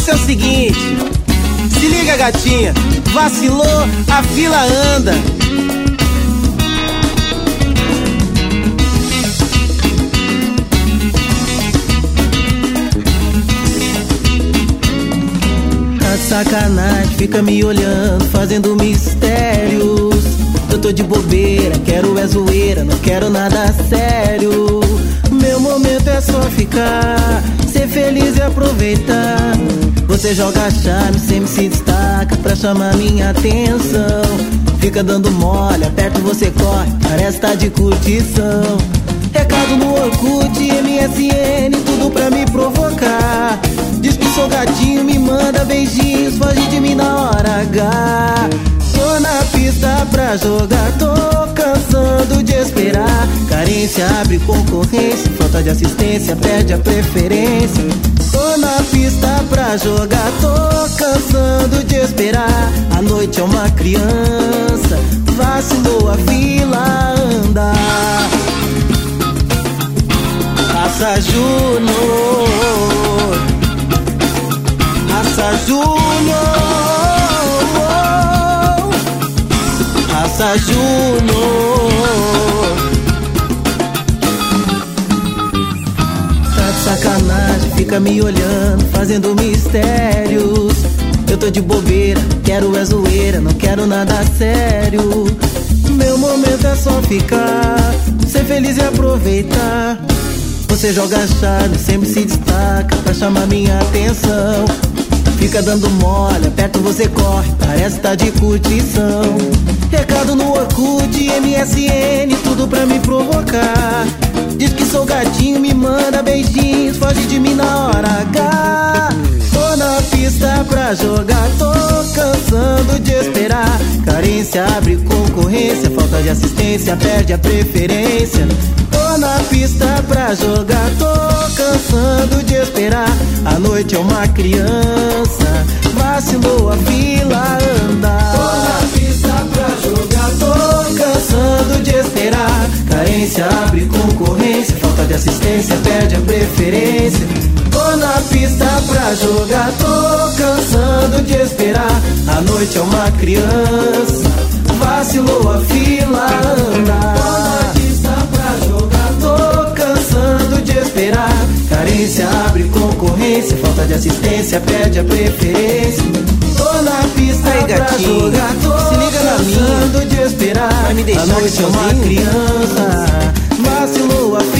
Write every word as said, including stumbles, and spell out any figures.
negócio é o seguinte, se liga, gatinha, vacilou, a fila anda. Tá de sacanagem, fica me olhando, fazendo mistérios. Eu tô de bobeira, quero é zoeira, não quero nada sério. Meu momento é só ficar, ser feliz e aproveitar. Você joga charme, sempre se destaca pra chamar minha atenção. Fica dando mole, aperto você corre, parece tá de curtição. Recado no Orkut, M S N, tudo pra me provocar. Diz que sou gatinho, me manda beijinhos, foge de mim na hora H. Tô na pista pra jogar, tô cansando de esperar. Carência abre concorrência, falta de assistência perde a preferência. Tô na pista pra jogar, tô cansando de esperar. A noite é uma criança, vacilou, a fila anda. Raça Júnior, Raça Júnior, Raça Júnior. Tá de sacanagem, fica me olhando, fazendo mistérios. Eu tô de bobeira, quero é zoeira, não quero nada sério. Meu momento é só ficar, ser feliz e aproveitar. Você joga charme, sempre se destaca pra chamar minha atenção. Fica dando mole, aperto você corre, parece tá de curtição. Recado no Orkut, M S N, tudo pra me provocar. Diz que sou gatinho, me manda beijinhos, foge de mim na hora H. Tô na pista pra jogar, tô cansando de esperar. Carência abre concorrência, falta de assistência perde a preferência. Tô na pista pra jogar, tô cansando de esperar. A noite é uma criança, vacilou, a fila anda. Tô na pista pra jogar, tô cansando de esperar. Carência abre concorrência, falta de assistência perde a preferência. Tô na pista pra jogar, tô cansando de esperar. A noite é uma criança, vacilou, a fila anda. Tô na pista pra jogar, tô cansando de esperar. Carência abre concorrência, falta de assistência perde a preferência. Tô na pista aí, pra jogar, tô se liga cansando de esperar. Vai me deixar a noite é uma criança, vacilou, a fila